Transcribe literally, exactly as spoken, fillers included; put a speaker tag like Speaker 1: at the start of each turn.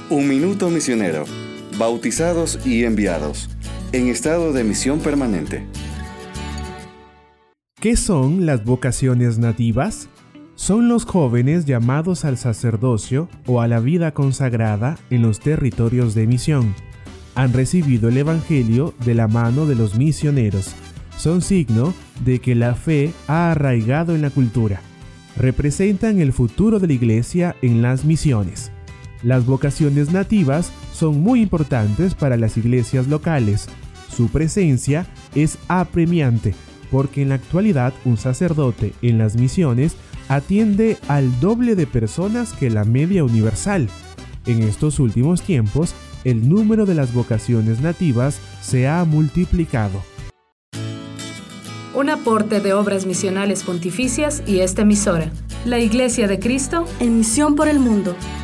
Speaker 1: Un minuto misionero, bautizados y enviados, en estado de misión permanente.
Speaker 2: ¿Qué son las vocaciones nativas? Son los jóvenes llamados al sacerdocio o a la vida consagrada en los territorios de misión. Han recibido el Evangelio de la mano de los misioneros. Son signo de que la fe ha arraigado en la cultura. Representan el futuro de la Iglesia en las misiones. Las vocaciones nativas son muy importantes para las iglesias locales. Su presencia es apremiante, porque en la actualidad un sacerdote en las misiones atiende al doble de personas que la media universal. En estos últimos tiempos, el número de las vocaciones nativas se ha multiplicado.
Speaker 3: Un aporte de Obras Misionales Pontificias y esta emisora, la Iglesia de Cristo,
Speaker 4: en misión por el mundo.